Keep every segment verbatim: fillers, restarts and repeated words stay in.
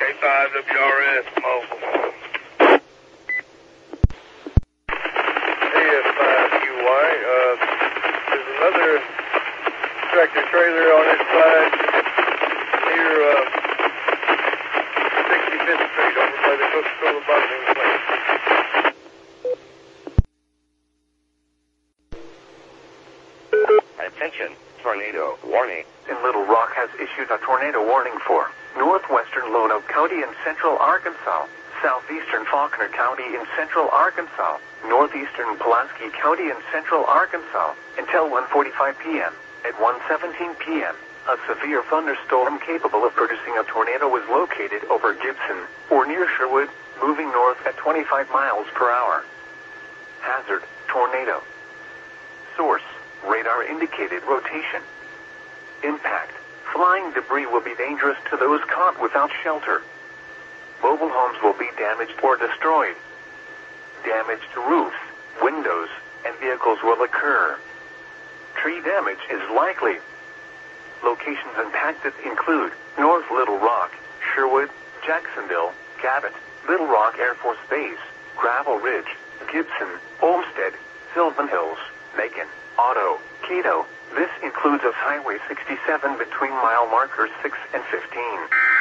K five W R S mobile. A F five Q Y, uh, there's another tractor trailer on this side near, uh, sixty-fifth Street over by the Coca-Cola bottling plant. Attention, tornado warning. In Little Rock has issued a tornado warning for northwestern Lonoke County in central Arkansas, southeastern Faulkner County in central Arkansas, northeastern Pulaski County in central Arkansas, until one forty-five p m At one seventeen p m, a severe thunderstorm capable of producing a tornado was located over Gibson, or near Sherwood, moving north at twenty-five miles per hour. Hazard, tornado. Source, radar indicated rotation. Impact, flying debris will be dangerous to those caught without shelter. Mobile homes will be damaged or destroyed. Damage to roofs, windows, and vehicles will occur. Tree damage is likely. Locations impacted include North Little Rock, Sherwood, Jacksonville, Cabot, Little Rock Air Force Base, Gravel Ridge, Gibson, Olmsted, Sylvan Hills, Macon, Otto, Cato. This includes us Highway sixty-seven between mile markers six and fifteen.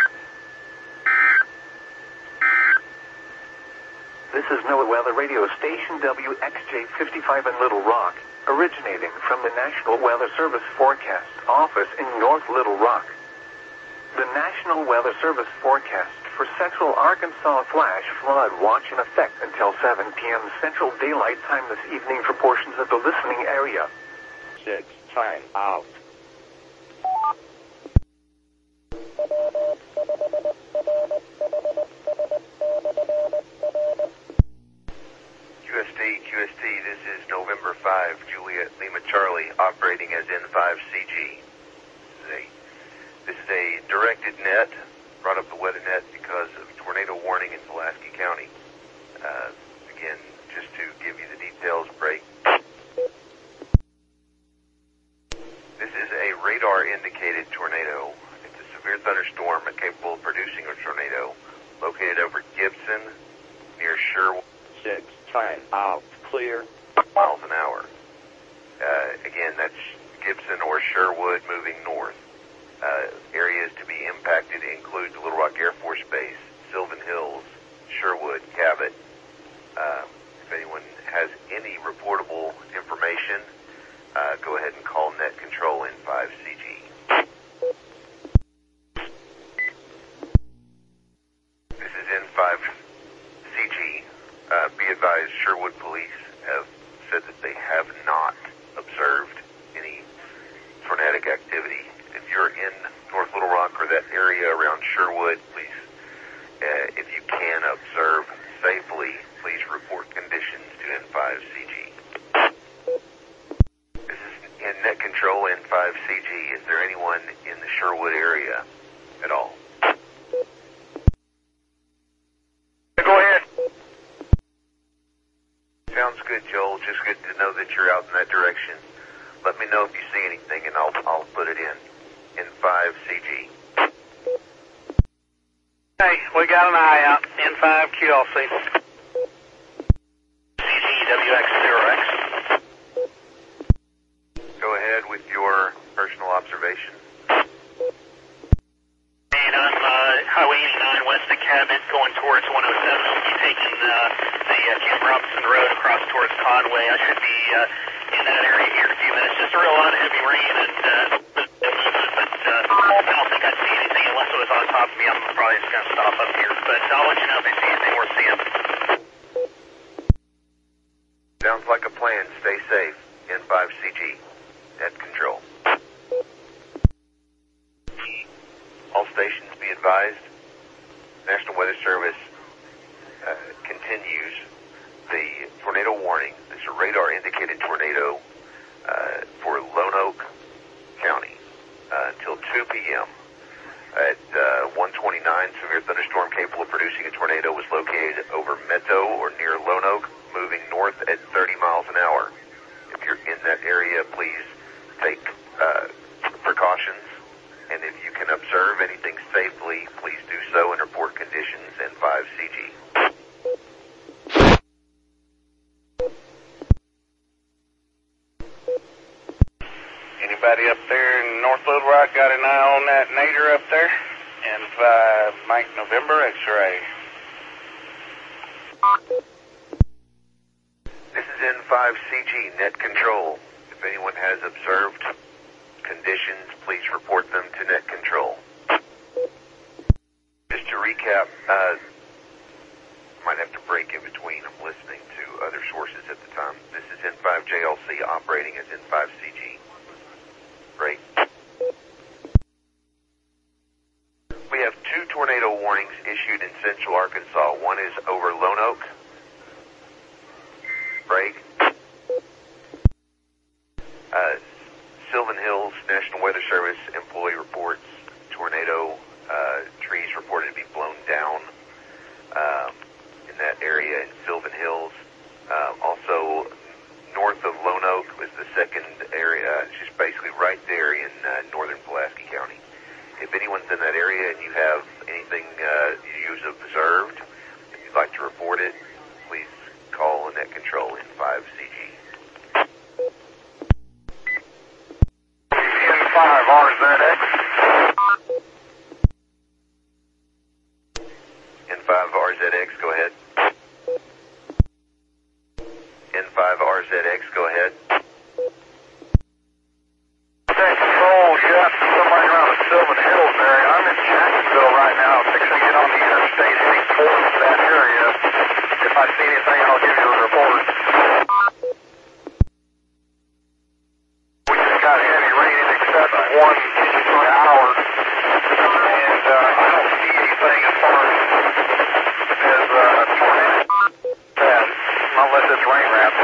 This is NOAA Weather Radio Station W X J fifty-five in Little Rock, originating from the National Weather Service Forecast Office in North Little Rock. The National Weather Service forecast for central Arkansas flash flood watch in effect until seven p m Central Daylight Time this evening for portions of the listening area. Six, time out. Q S T, Q S T, this is November fifth, Juliet Lima Charlie, operating as N five C G. This is a, this is a directed net, brought up the weather net because of tornado warning in Pulaski County. Uh, again, just to give you the details, break. This is a radar-indicated tornado. It's a severe thunderstorm capable of producing a tornado located over Gibson, near Sherwood. Six, time out. Clear. Miles an hour. Uh, again, that's Gibson or Sherwood moving north. Uh, areas to be impacted include the Little Rock Air Force Base, Sylvan Hills, Sherwood, Cabot. Uh, if anyone has any reportable information, uh, go ahead and call Net Control N five C G. This is N five C G. Uh, be advised, Sherwood Police have said that they have not observed any tornadic activity. If you're in North Little Rock or that area around Sherwood, please, uh, if you can observe safely, please report conditions to N five C G. This is in Net Control N five C G. Is there anyone in the Sherwood area at all? Go ahead. Sounds good, Joel. Just good to know that you're out in that direction. Let me know if you see anything, and I'll I'll put it in. N five C G. Hey, we got an eye out. N five Q L C. C G W X zero X. Go ahead with your personal observation. And I'm uh, Highway eighty-nine west of Cabot going towards one oh seven. I'll be taking uh, the uh, Jim Robinson Road across towards Conway. I should be uh, in that area here in a few minutes. Just a real lot of heavy rain and uh, but uh, I don't think I'd see anything unless it was on top of me. I'm probably just going to stop up here. But I'll let you know if I see anything worth seeing. Sounds like a plan. Stay safe. N five C G. Net Control. All stations be advised. National Weather Service uh, continues the tornado warning. This is a radar-indicated tornado uh, for Lonoke County uh, until two p m At uh, one twenty-nine, severe thunderstorm capable of producing a tornado was located over Meadow or near Lonoke, moving north at thirty miles an hour. If you're in that area, please take uh, precautions. And if you can observe anything safely, please do so and report conditions N five C G. Anybody up there in North Little Rock got an eye on that nader up there? N five Mike November X-ray. This is N five C G, net control. If anyone has observed conditions, please report them to net control. Just to recap, uh, might have to break in between. I'm listening to other sources at the time. This is N five J L C operating as N five C G. Great. We have two tornado warnings issued in central Arkansas. One is over Lone Oak. Break. Uh, Sylvan Hills National Weather Service employee reports tornado, uh, trees reported to be blown down um, in that area in Sylvan Hills. Uh, also, north of Lone Oak was the second area. It's just basically right there in uh, northern Pulaski County. If anyone's in that area and you have anything uh, you've observed, if you'd like to report it, please call net control N five C G. N five R Z X. N five R Z X, go ahead. N five R Z X, go ahead. Net control, Jeff, somewhere around the Sylvan Hills area. I'm in Jacksonville right now, fixing to get on the interstate heading towards that area. If I see anything, I'll give you a report. We just got heavy rain in excess of one inch per hour, and uh, I don't see anything as far as, as uh, tornado that, unless it's rain wrapped.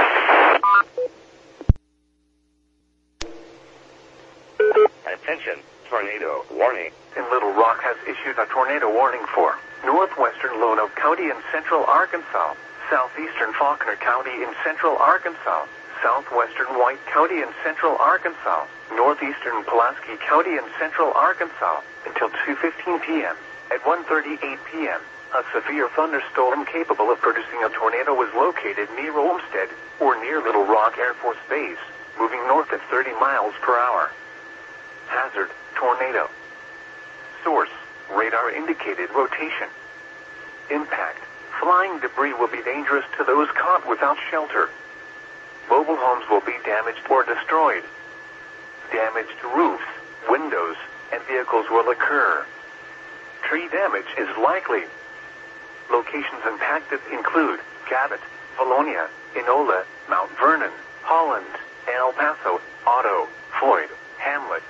Attention, tornado warning. In Little Rock has issued a tornado warning for northwestern Lone Oak County in central Arkansas, southeastern Faulkner County in central Arkansas, southwestern White County in central Arkansas, northeastern Pulaski County in central Arkansas until two fifteen p m At one thirty-eight p m, a severe thunderstorm capable of producing a tornado was located near Olmsted or near Little Rock Air Force Base, moving north at thirty miles per hour. Hazard, tornado. Source, radar indicated rotation. Impact, flying debris will be dangerous to those caught without shelter. Mobile homes will be damaged or destroyed. Damaged roofs, windows, and vehicles will occur. Tree damage is likely. Locations impacted include Cabot, Valonia, Enola, Mount Vernon, Holland, El Paso, Otto, Floyd, Hamlet.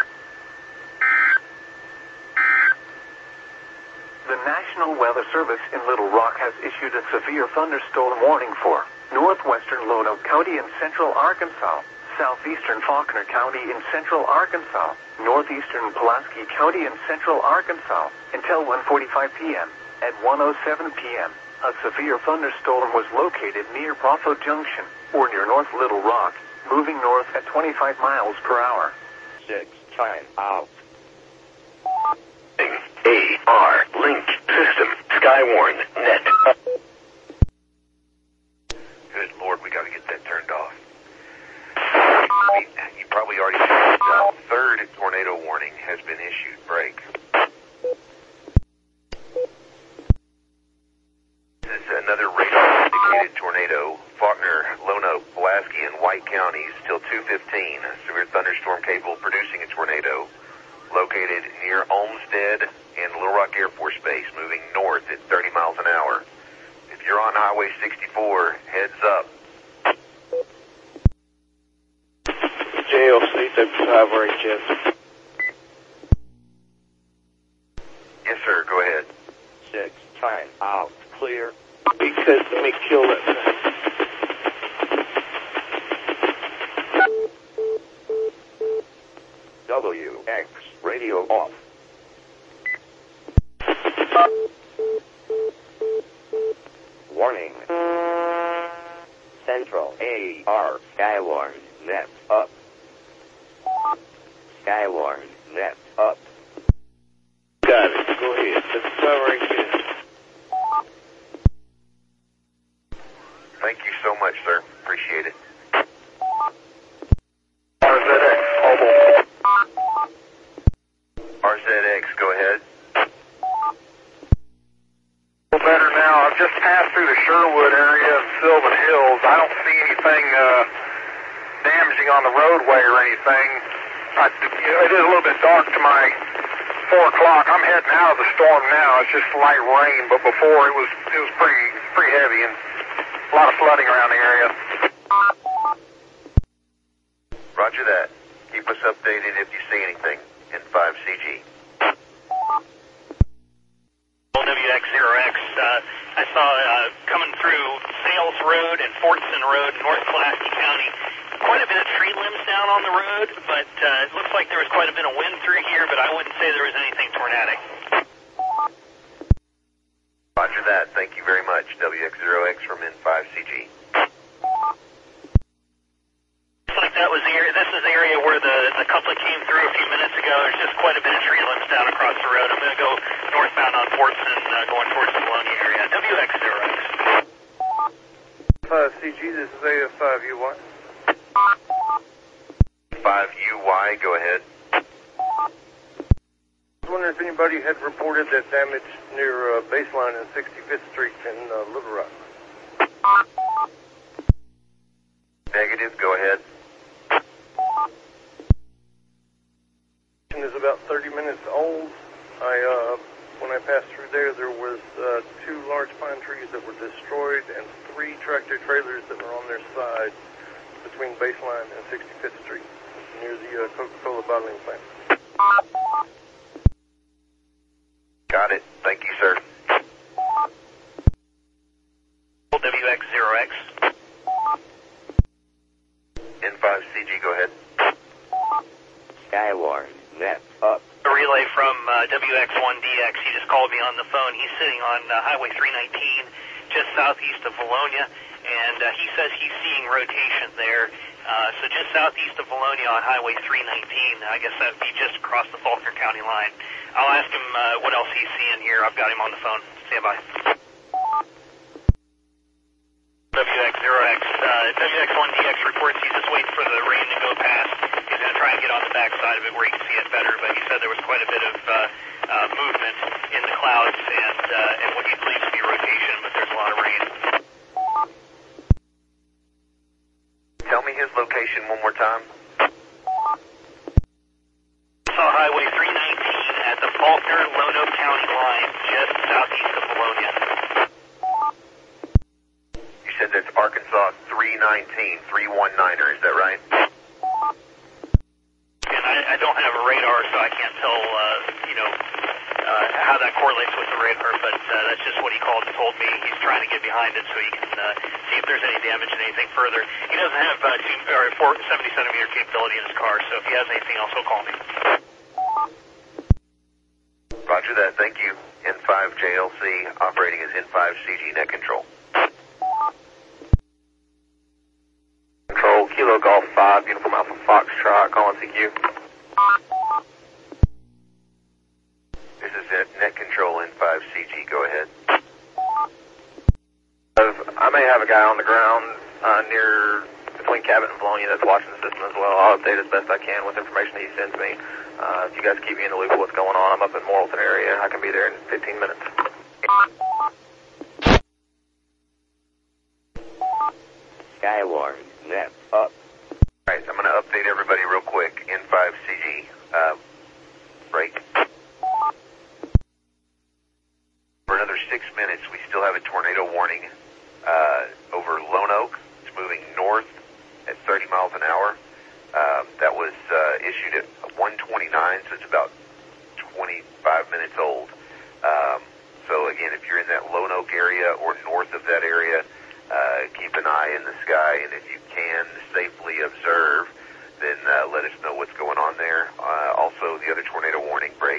The National Weather Service in Little Rock has issued a severe thunderstorm warning for northwestern Lone Oak County in central Arkansas, southeastern Faulkner County in central Arkansas, northeastern Pulaski County in central Arkansas until one forty-five p m At one oh seven p m, a severe thunderstorm was located near Bravo Junction or near North Little Rock, moving north at twenty-five miles per hour. Six, time out. A R Link System Skywarn Net. Good Lord, we got to get that turned off. You probably already figured it out. Third tornado warning has been issued. Break. This is another radar indicated tornado. Faulkner, Lone Oak, Pulaski, and White counties till two fifteen. A severe thunderstorm capable of producing a tornado located near Olmsted and Little Rock Air Force Base, moving north at thirty miles an hour. If you're on Highway sixty-four, heads up. J L C seventy-five R H S. Yes, sir. Go ahead. Six, time out. Clear. Because let me kill that thing. W X radio off. Warning. Central A R Skywarn net up. Skywarn net up. Got it. Go ahead. seventy-five R H S. just passed through the Sherwood area of Sylvan Hills. I don't see anything uh, damaging on the roadway or anything. I, you know, it is a little bit dark to my four o'clock. I'm heading out of the storm now. It's just light rain, but before it was it was pretty pretty heavy and a lot of flooding around the area. Roger that. Keep us updated if you see anything in five C G. W X zero X, uh, I saw uh, coming through Sales Road and Fortson Road, North Pulaski County, quite a bit of tree limbs down on the road, but uh, it looks like there was quite a bit of wind through here, but I wouldn't say there was anything tornadic. Roger that. Thank you very much. W X zero X from N five C G. Looks like that was the area, this is the area where the, the couplet came through a few minutes ago. There's just quite a bit of tree limbs down across the road. I'm going to go northbound on Fortson, uh, going towards the Bologna area. W X zero X. five C G, this is A F five U Y. five U Y, go ahead. I was wondering if anybody had reported that damage near uh, Baseline and sixty-fifth Street in uh, Little Rock. Negative, go ahead. Is about thirty minutes old. I uh, when I passed through there, there was uh, two large pine trees that were destroyed and three tractor trailers that were on their side between Baseline and sixty-fifth Street near the uh, Coca-Cola bottling plant. Got it. Thank you, sir. W X zero X. N five C G, go ahead. Skywarn, net up. A relay from uh, W X one D X. He just called me on the phone. He's sitting on uh, Highway three nineteen, just southeast of Bologna, and uh, he says he's seeing rotation there. Uh, so just southeast of Bologna on Highway three nineteen, I guess that would be just across the Faulkner County line. I'll ask him uh, what else he's seeing here. I've got him on the phone. Stand by. W X zero X. Uh, W X one D X reports he's just waiting for the rain to go past. He's going to try and get on the back side of it where he can see it better, but he said there was quite a bit of uh, uh, movement in the clouds and, uh, and what he believes to be rotation, but there's a lot of rain. Tell me his location one more time. Saw Highway three nineteen at the Faulkner-Lono County line, just southeast of Bologna. You said that's Arkansas three nineteen, three nineteen er, is that right? And I, I don't have a radar, so I can't tell, uh, you know, uh, how that correlates with the radar, but uh, that's just what he called and told me. He's trying to get behind it so he can uh, see if there's any damage and anything further. He doesn't have uh, two, or four, seventy centimeter capability in his car, so if he has anything else, he'll call me. Roger that. Thank you. N five J L C operating as N five C G net control. Control, Kilo Golf five, Uniform Alpha Foxtrot, calling C Q. This is it. Net control N five C G. Go ahead. I may have a guy on the ground uh, near between Cabot and Bologna that's watching the system as well. I'll update as best I can with information he sends me. Uh, if you guys keep me in the loop of what's going on, I'm up in Morrilton area. I can be there in fifteen minutes. Skywarn, net up. All right, I'm going to update everybody real quick. N five C G, uh, break. For another six minutes, we still have a tornado warning uh, over Lone Oak. It's moving north at thirty miles an hour. Uh, that was uh, issued at one twenty-nine, so it's about twenty-five minutes old. Um, so again, if you're in that Lone Oak area or north of that area, uh, keep an eye in the sky, and if you can safely observe, then uh, let us know what's going on there. Uh, also, the other tornado warning break.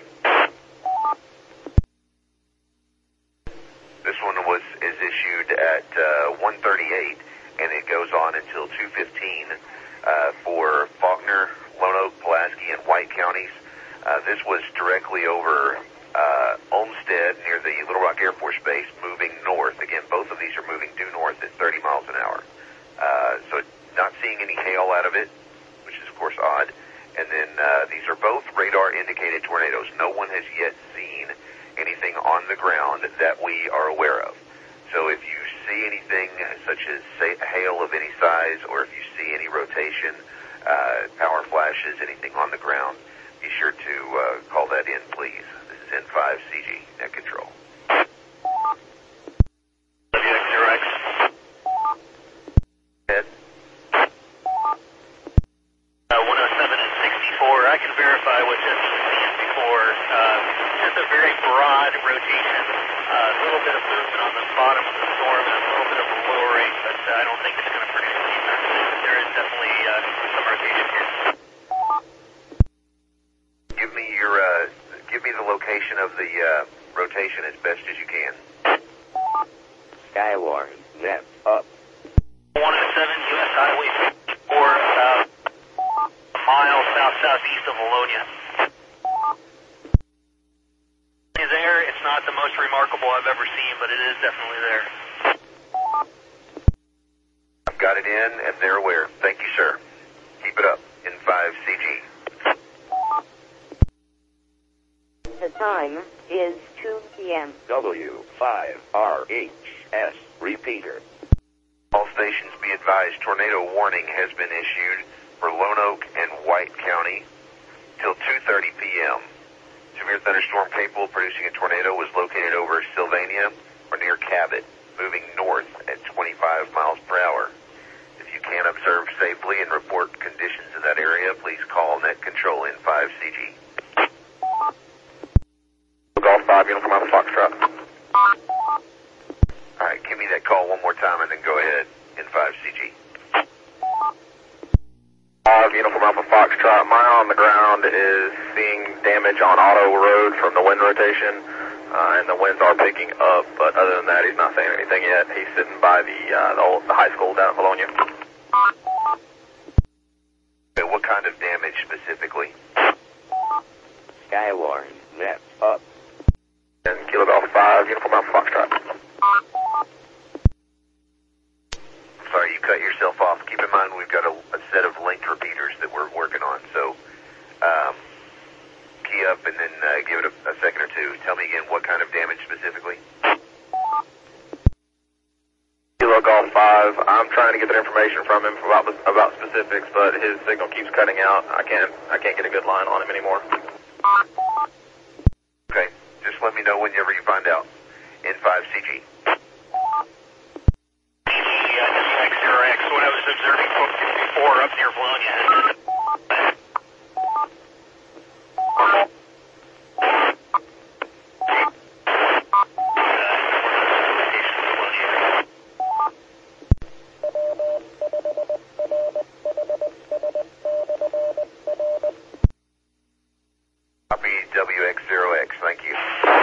This one was is issued at uh, one thirty-eight, and it goes on until two fifteen uh, for Faulkner, Lone Oak, Pulaski, and White counties. Uh, this was directly over uh, Olmsted near the Little Rock Air Force Base, moving north. Again, both of these are moving due north at thirty miles an hour. Uh, so not seeing any hail out of it, which is, of course, odd. And then uh, these are both radar-indicated tornadoes. No one has yet seen anything on the ground that we are aware of. So if you see anything such as say, hail of any size, or if you see any rotation, uh, power flashes, anything on the ground, be sure to uh, call that in, please. This is N five C G, net control. W X zero X. Head. Uh, one oh seven and sixty-four. I can verify what Jesse was seeing before. Uh, just a very broad rotation. Uh, a little bit of movement on the bottom of the storm and a little bit of a lowering, but uh, I don't think it's going to produce any message. There is definitely uh, some rotation here. Give me your, uh, give me the location of the uh, rotation as best as you can. Skywarn, net up. one oh seven U S Highway fifty-four, about a mile south-southeast of Valonia. Is there? It's not the most remarkable I've ever seen, but it is definitely there. I've got it in, and they're aware. Thank you, sir. Keep it up. N five C G. The time is two p m W five R H S repeater. All stations be advised, tornado warning has been issued for Lone Oak and White County till two thirty p m Severe thunderstorm capable of producing a tornado was located over Sylvania or near Cabot, moving north at twenty-five miles per hour. If you can't observe safely and report conditions in that area, please call Net Control N five C G. Golf five, Uniform Alpha Foxtrot. All right, give me that call one more time and then go ahead. N five C G. five, Uniform Alpha Foxtrot. Mile on the ground is seeing damage on Auto Road from the wind rotation, uh, and the winds are picking up, but other than that, he's not saying anything yet. He's sitting by the, uh, the, old, the high school down at Valonia. Okay, what kind of damage specifically? Skywarn, net up. And Kilo Golf five, Uniform Alpha Foxtrot. Sorry, you cut yourself off. Keep in mind we've got a, a set of linked repeaters that we're working on, so um, key up and then uh, give it a, a second or two. Tell me again what kind of damage specifically. Kilo Golf five, I'm trying to get that information from him about about specifics, but his signal keeps cutting out. I can't I can't get a good line on him anymore. Okay, just let me know whenever you find out. N five C G. W X zero X, what I was observing before up near Valonia. Copy W X zero X, thank you.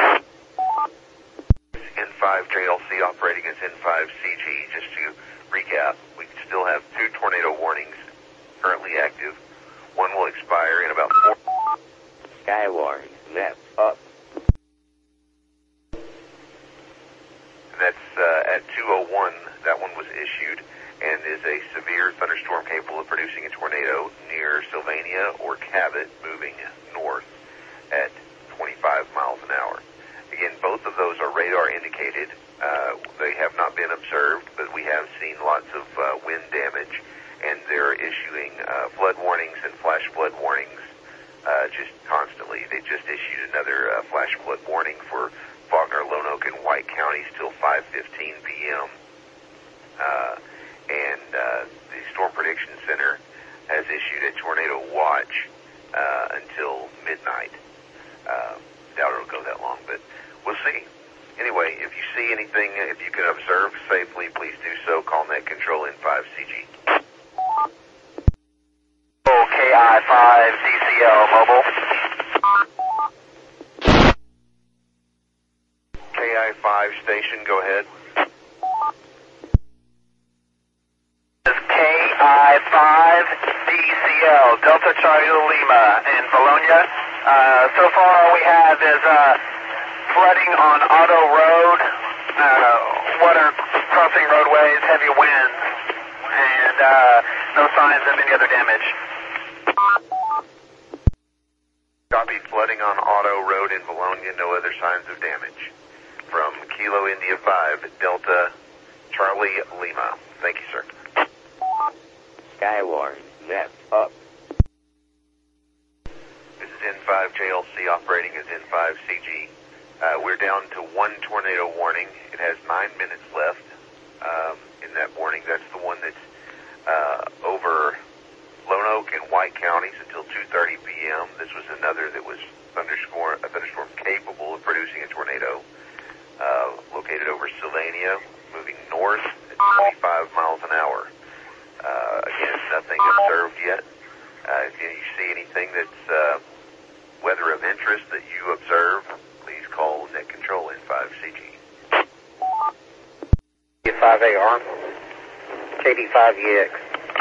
N five J L C operating as N five C G. Just to recap, we still have two tornado warnings currently active. One will expire in about four... Skywarn, net up. That's uh, at two oh one. That one was issued and is a severe thunderstorm capable of producing a tornado near Sylvania or Cabot, moving north at twenty-five miles an hour. Again, both of those are radar indicated. Uh, they have not been observed, but we have seen lots of uh, wind damage, and they're issuing uh, flood warnings and flash flood warnings uh, just constantly. They just issued another uh, flash flood warning for Faulkner, Lone Oak, and White counties till five fifteen p m Uh, and uh, the Storm Prediction Center has issued a tornado watch uh, until midnight. Uh, doubt it'll go that long, but we'll see. Anyway, if you see anything, if you can observe safely, please do so. Call Net Control N five C G. Oh, K I five D C L mobile. K I five station, go ahead. This is K I five D C L, Delta Charlie Lima in Valonia. Uh, so far all we have is uh, flooding on Auto Road, uh, water crossing roadways, heavy winds, and uh, no signs of any other damage. Copy, flooding on Auto Road in Valonia, no other signs of damage. From Kilo India five, Delta Charlie Lima. Thank you, sir. Skywarn, net up. This is N five J L C operating as N five C G. Uh, we're down to one tornado warning. It has nine minutes left um, in that warning. That's the one that's uh, over Lone Oak and White counties until two thirty p.m. This was another that was thunderstorm, a thunderstorm capable of producing a tornado, uh, located over Sylvania, moving north at twenty-five miles an hour. Uh, again, nothing observed yet. Uh, if you see anything that's uh, weather of interest that you observe, please call Net Control N five C G. N five A R, K D five E X.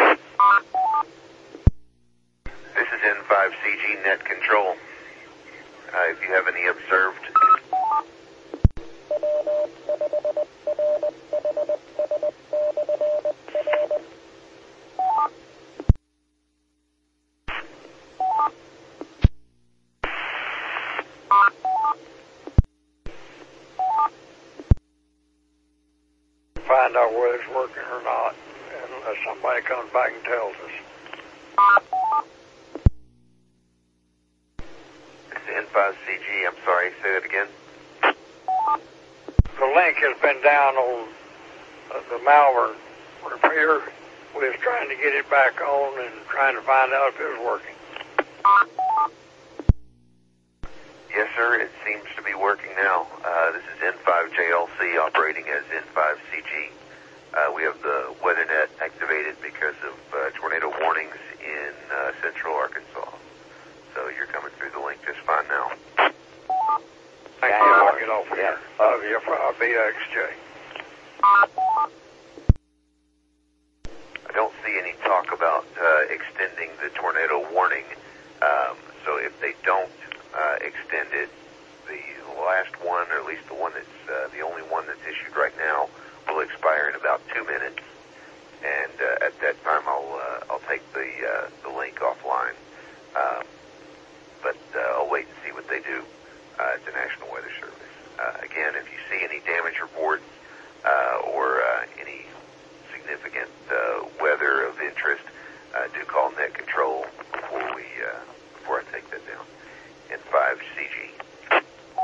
This is N five C G Net Control. Uh, if you have any observed... Find out whether it's working or not, unless somebody comes back and tells us. This is N five C G. I'm sorry, say that again. The link has been down on uh, the Malvern repair. We was trying to get it back on and trying to find out if it was working. Yes, sir. It seems to be working now. Uh, this is N five J L C operating as N five C G. Uh, we have the WeatherNet activated because of uh, tornado warnings in uh, central Arkansas. So you're coming through the link just fine now. Thank you. I'll get off here. Love you for our B X J. I don't see any talk about uh, extending the tornado warning. Um, so if they don't uh, extend it, the last one, or at least the one that's uh, the only one that's issued right now, will expire in about two minutes. And uh, at that time, I'll uh, I'll take the uh, the link offline. Um, but uh, I'll wait and see what they do uh, at the National Weather Service. Uh, again, if you see any damage reports uh, or uh, any significant uh, weather of interest, uh, do call Net Control before we uh, before I take that down. N five C G.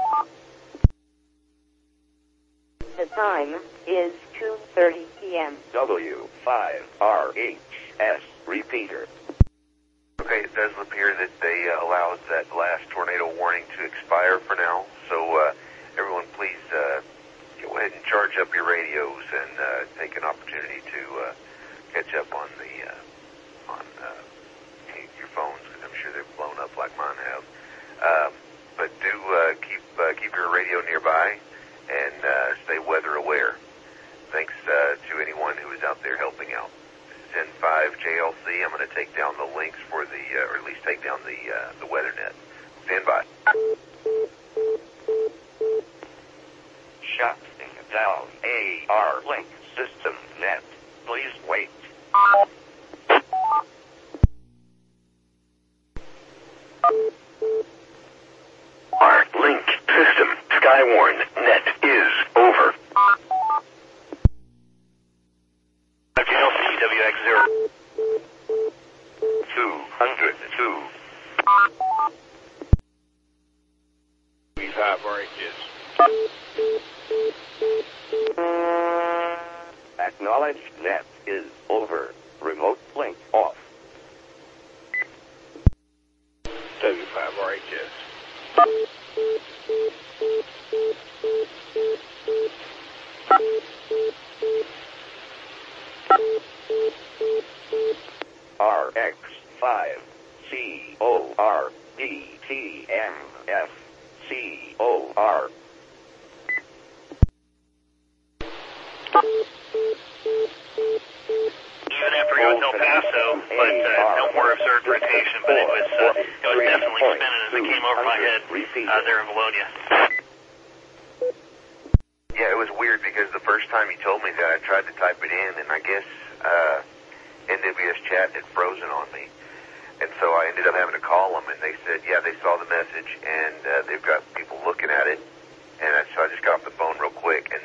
The time is two thirty p.m. W five R H S repeater. Okay, it does appear that they uh, allowed that last tornado warning to expire for now. So uh, everyone, please uh, go ahead and charge up your radios and uh, take an opportunity to uh, catch up on the uh, on uh, your phones, because I'm sure they've blown up like mine have. Um, but do uh, keep uh, keep your radio nearby and uh, stay weather aware. Thanks uh, to anyone who is out there helping out. This is N five J L C. I'm going to take down the links for the, uh, or at least take down the uh, the WeatherNet. Stand by. Shutting down A R link system net. Please wait. Our link system, Skywarn net, is over. J L C W X zero. two hundred two. B five R H S. Acknowledge net is over. Remote link off. W five R H S. R X five C O R D T M F C O R. Even after it was El Paso, but uh, no more observed rotation, but it was uh, it was definitely spinning as it came over my head uh, there in Bologna. Yeah, it was weird because the first time he told me that, I tried to type it in, and I guess uh, N W S Chat had frozen on me. And so I ended up having to call them, and they said, yeah, they saw the message, and uh, they've got people looking at it. And I, so I just got off the phone real quick,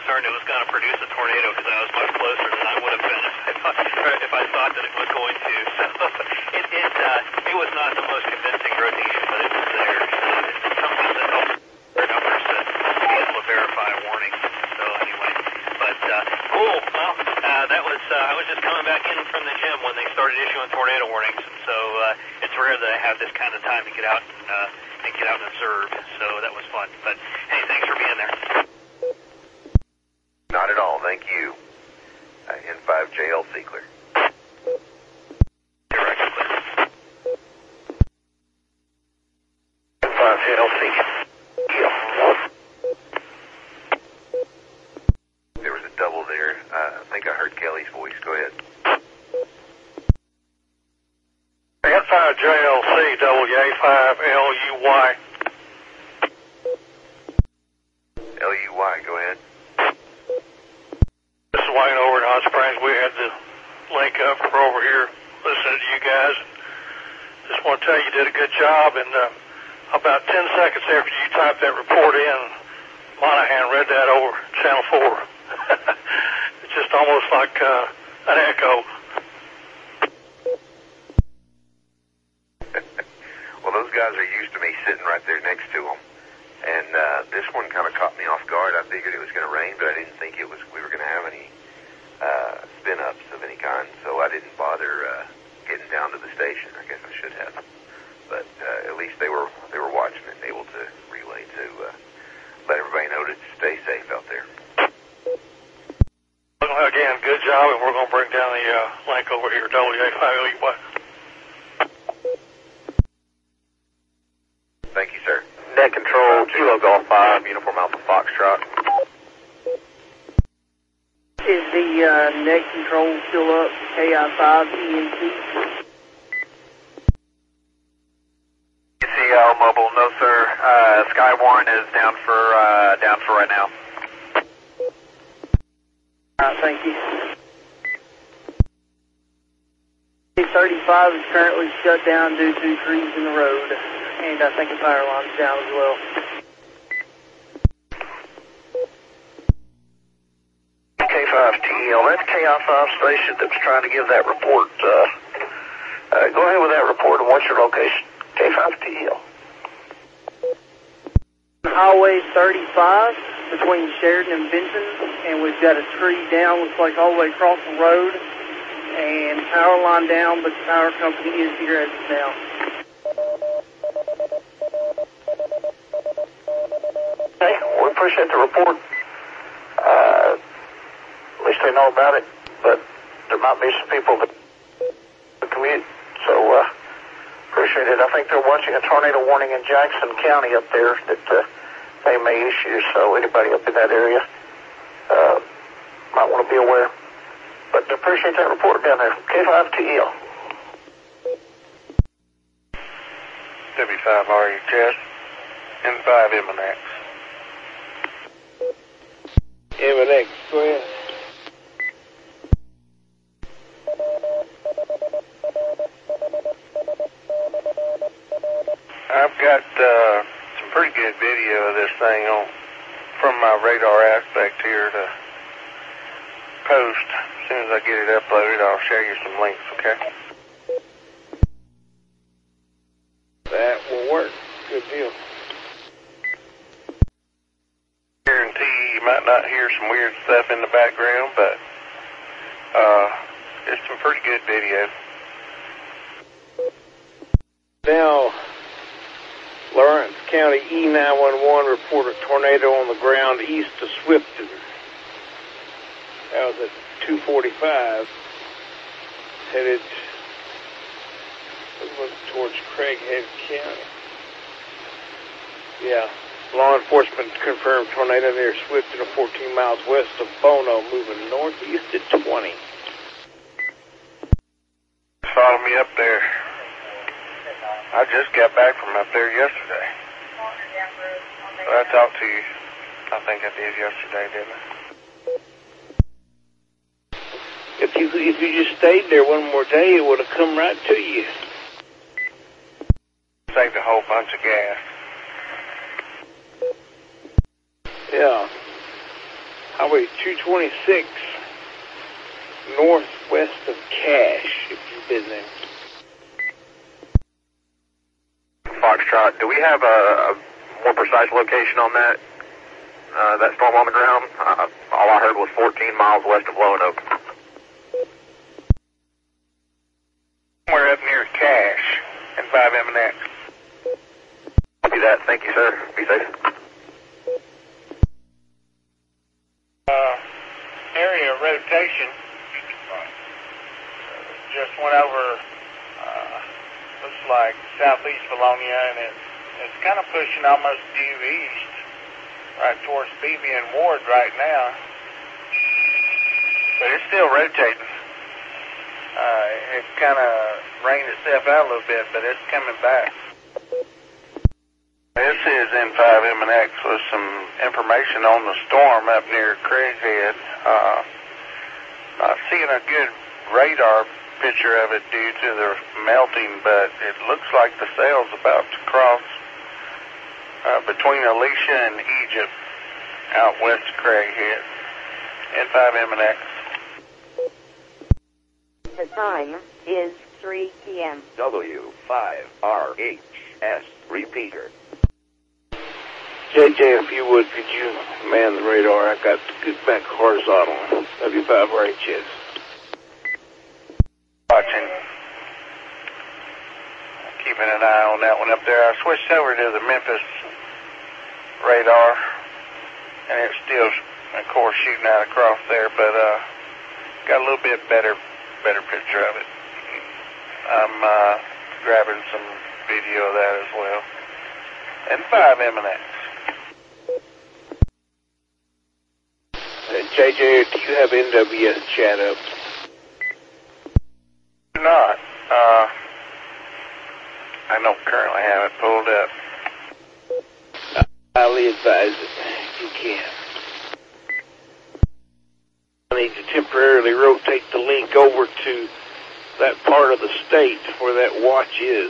concerned it was going to produce a tornado because I was much closer than I would have been if I thought, if I thought that it was going to. So it it, uh, it was not the most convincing rotation, but it was there. Uh, sometimes it helps their numbers to be able to verify a warning. So anyway, but uh, cool. Well, uh, that was uh, I was just coming back in from the gym when they started issuing tornado warnings, and so uh, it's rare that I have this kind of time to get out and uh, and get out and observe. So that was fun. But hey, thanks for being there. Not at all. Thank you. Uh, N five J L C clear. Direct clear. N five J L C. There was a double there. Uh, I think I heard Kelly's voice. Go ahead. N five J L C, W A five L U Y. L U Y, go ahead. This is Wayne over in Hot Springs. We had to link up for over here listening to you guys. Just want to tell you you did a good job, and uh, about ten seconds after you typed that report in, Monahan read that over Channel four. It's just almost like uh, an echo. Well, those guys are used to me sitting right there next to them. And uh, this one kind of caught me off guard. I figured it was going to rain, but I didn't think it was. We were going to have any uh, spin-ups of any kind, so I didn't bother uh, getting down to the station. I guess I should have, but uh, at least they were they were watching it and able to relay to uh, let everybody know to stay safe out there. Again, good job, and we're going to bring down the uh, link over here, W A five L U Y. Thank you, sir. Net control, Kilo Golf five, Uniform Alpha Foxtrot. Is the uh, net control still up, K I five E N T? C L Mobile, no sir. Uh, Skywarn is down for, uh, down for right now. Alright, thank you. K thirty-five is currently shut down due to trees in the road, and I think the power line's down as well. K five T L, that's K I five station that was trying to give that report. Uh, uh, go ahead with that report, and what's your location? K five T L. Highway thirty-five between Sheridan and Benton, and we've got a tree down, looks like all the way across the road, and power line down, but the power company is here as of now. Okay, we appreciate the report. Uh, at least they know about it, but there might be some people that, that commute, so uh, appreciate it. I think they're watching a tornado warning in Jackson County up there that uh, they may issue, so anybody up in that area uh, might want to be aware. But appreciate that report down there. K five T L. W five R U Test, N five M N X. M N X, go ahead. I've got uh, some pretty good video of this thing on from my radar aspect here to post. As soon as I get it uploaded, I'll share you some links, okay? That will work. Good deal. Guarantee you might not hear some weird stuff in the background, but uh, it's some pretty good video. Now, Lawrence County E nine one one reported a tornado on the ground east of Swifton. That was at two forty-five, headed towards Craighead County. Yeah, law enforcement confirmed tornado near Swifton, fourteen miles west of Bono, moving northeast at twenty. Follow me up there. I just got back from up there yesterday. I talked to you. I think I did yesterday, didn't I? If you if you just stayed there one more day, it would have come right to you. Saved a whole bunch of gas. Yeah. Highway two twenty-six, northwest of Cache, if you've been there. Foxtrot, do we have a, a more precise location on that uh, that storm on the ground? Uh, all I heard was fourteen miles west of Lonoke. Somewhere up near Cache and five M and X. Do that. Thank you, sir. Be safe. Uh, area rotation. Just went over, uh, looks like southeast Valonia, and it, it's kind of pushing almost due east, right towards Beebe and Ward right now. But it's still rotating. Uh, it kind of rained itself out a little bit, but it's coming back. This is N five M and X with some information on the storm up near Craighead. Uh, not seeing a good radar picture of it due to the melting, but it looks like the sail's about to cross uh, between Alicia and Egypt out west of Craighead. N five M and X. The time is three P M W five R H S repeater. J J, if you would, could you man the radar? I've got to get back horizontal. W five R H S. Watching. Keeping an eye on that one up there. I switched over to the Memphis radar, and it's still, of course, shooting out across there, but uh, got a little bit better better picture of it. I'm uh, grabbing some video of that as well. And five M and X. Uh, J J, do you have N W S chat up? Do not. Uh, I don't currently have it pulled up. I highly advise it if you can. I need to temporarily rotate the link over to that part of the state where that watch is.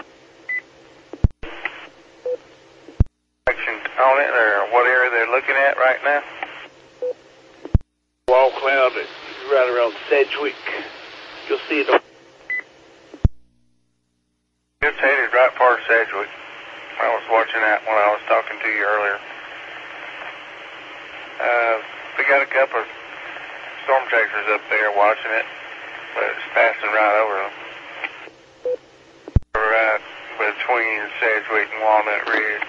On it, or what area they're looking at right now? Wall cloud right around Sedgwick. You'll see it. It's headed right for Sedgwick. I was watching that when I was talking to you earlier. Uh, we got a couple of storm chasers up there watching it, but it's passing right over them. Right between Sedgwick and Walnut Ridge.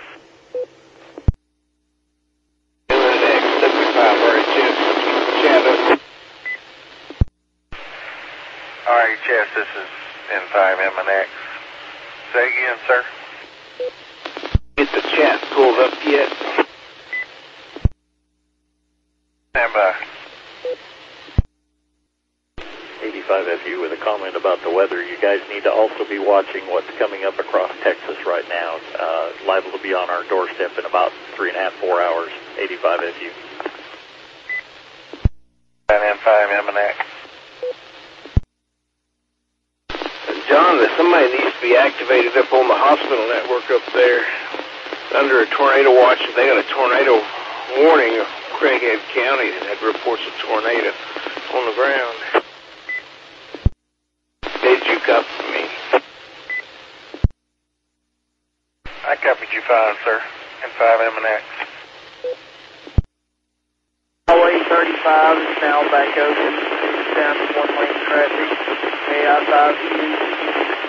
R H S, this is N five M and X. Say again, sir. Get the chat pulled up yet? Stand by. eighty-five F U with a comment about the weather. You guys need to also be watching what's coming up across Texas right now. Uh, liable to be on our doorstep in about three and a half, four hours. eighty-five F U. And N five M and X. John, somebody needs to be activated up on the hospital network up there under a tornado watch. They got a tornado warning of Craighead County that had reports of tornado on the ground. Did you copy me? I copied you fine, sir. N five M and X. Highway thirty-five is now back open. It's down to one lane traffic. May I advise you